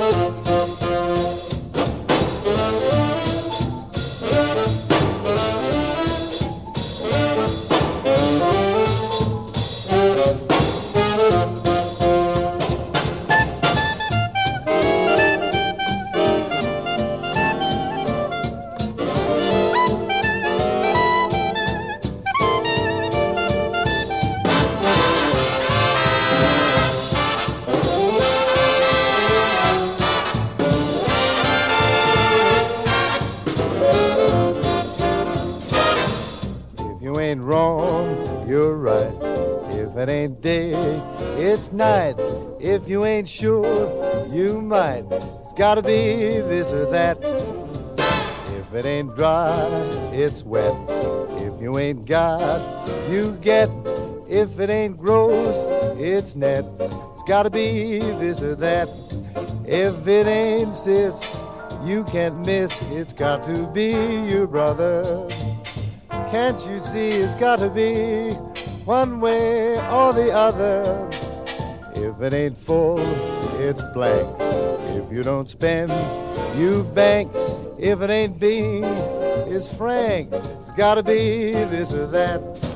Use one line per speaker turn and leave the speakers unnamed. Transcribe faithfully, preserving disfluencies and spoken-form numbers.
Ain't wrong, you're right. If it ain't day, it's night. If you ain't sure, you might. It's gotta be this or that. If it ain't dry, it's wet. If you ain't got, you get. If it ain't gross, it's net. It's gotta be this or that. If it ain't sis, you can't miss. It's got to be your brother. Can't you see it's got to be one way or the other? If it ain't full, it's blank. If you don't spend, you bank. If it ain't being, it's frank. It's got to be this or that.